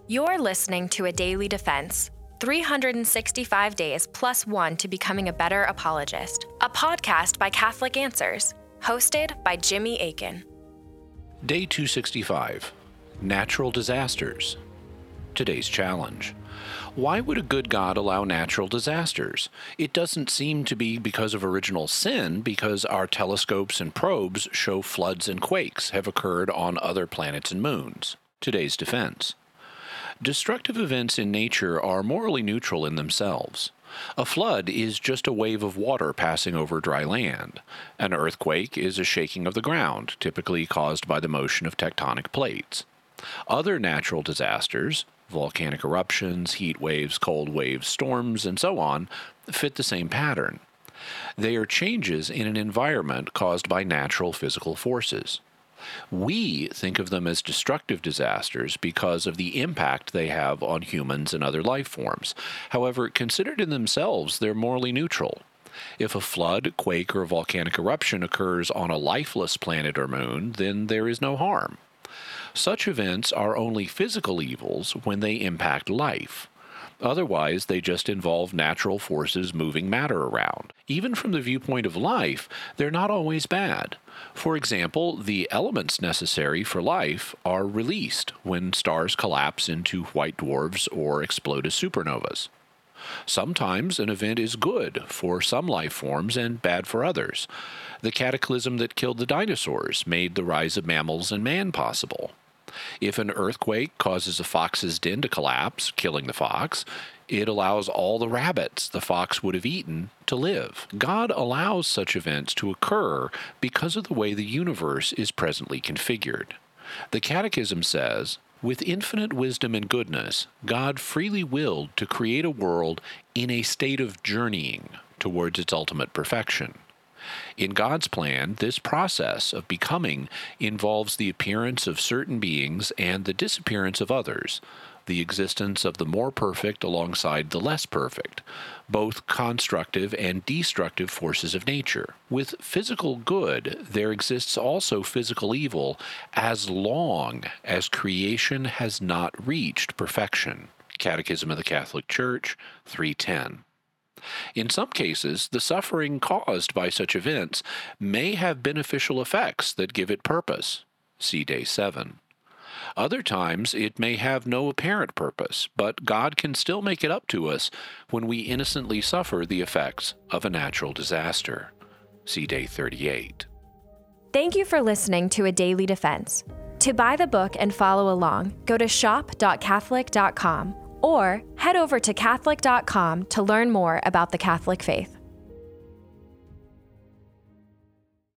You're listening to A Daily Defense, 365 days plus one to becoming a better apologist, a podcast by Catholic Answers, hosted by Jimmy Akin. Day 265, Natural Disasters. Today's challenge. Why would a good God allow natural disasters? It doesn't seem to be because of original sin, because our telescopes and probes show floods and quakes have occurred on other planets and moons. Today's defense. Destructive events in nature are morally neutral in themselves. A flood is just a wave of water passing over dry land. An earthquake is a shaking of the ground, typically caused by the motion of tectonic plates. Other natural disasters, volcanic eruptions, heat waves, cold waves, storms, and so on, fit the same pattern. They are changes in an environment caused by natural physical forces. We think of them as destructive disasters because of the impact they have on humans and other life forms. However, considered in themselves, they're morally neutral. If a flood, quake, or volcanic eruption occurs on a lifeless planet or moon, then there is no harm. Such events are only physical evils when they impact life. Otherwise, they just involve natural forces moving matter around. Even from the viewpoint of life, they're not always bad. For example, the elements necessary for life are released when stars collapse into white dwarfs or explode as supernovas. Sometimes an event is good for some life forms and bad for others. The cataclysm that killed the dinosaurs made the rise of mammals and man possible. If an earthquake causes a fox's den to collapse, killing the fox, it allows all the rabbits the fox would have eaten to live. God allows such events to occur because of the way the universe is presently configured. The Catechism says, "With infinite wisdom and goodness, God freely willed to create a world in a state of journeying towards its ultimate perfection." In God's plan, this process of becoming involves the appearance of certain beings and the disappearance of others, the existence of the more perfect alongside the less perfect, both constructive and destructive forces of nature. With physical good, there exists also physical evil as long as creation has not reached perfection. Catechism of the Catholic Church, 310. In some cases, the suffering caused by such events may have beneficial effects that give it purpose. See Day 7. Other times, it may have no apparent purpose, but God can still make it up to us when we innocently suffer the effects of a natural disaster. See Day 38. Thank you for listening to A Daily Defense. To buy the book and follow along, go to shop.catholic.com or head over to Catholic.com to learn more about the Catholic faith.